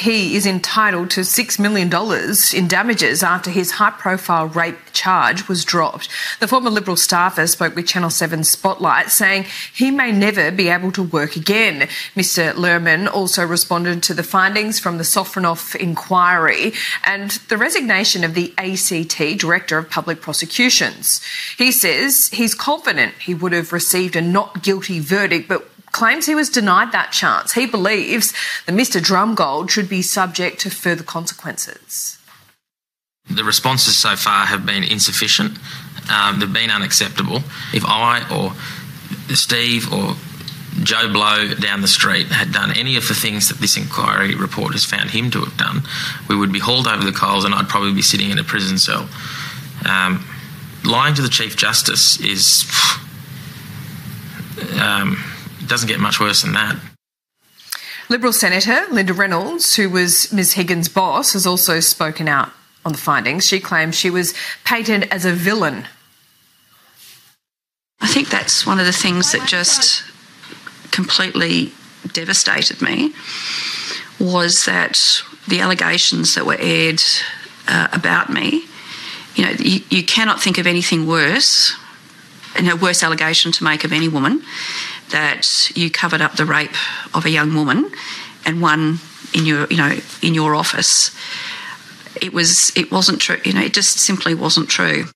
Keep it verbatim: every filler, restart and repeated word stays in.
he is entitled to six million dollars in damages after his high-profile rape charge was dropped. The former Liberal staffer spoke with Channel seven Spotlight, saying he may never be able to work again. Mister Lerman also responded to the findings from the Sofronoff inquiry and the resignation of the A C T Director of Public Prosecutions. He says he's confident he would have received a not guilty verdict, but claims he was denied that chance. He believes that Mister Drumgold should be subject to further consequences. The responses so far have been insufficient. Um, they've been unacceptable. If I or Steve or Joe Blow down the street had done any of the things that this inquiry report has found him to have done, we would be hauled over the coals and I'd probably be sitting in a prison cell. Um, lying to the Chief Justice is... Um, it doesn't get much worse than that. Liberal Senator Linda Reynolds, who was Ms Higgins' boss, has also spoken out on the findings. She claims she was painted as a villain. I think that's one of the things that just completely devastated me, was that the allegations that were aired uh, about me, you know, you, you cannot think of anything worse, and a worse allegation to make of any woman, that you covered up the rape of a young woman and one in your, you know, in your office. It was, it wasn't true. You know, it just simply wasn't true.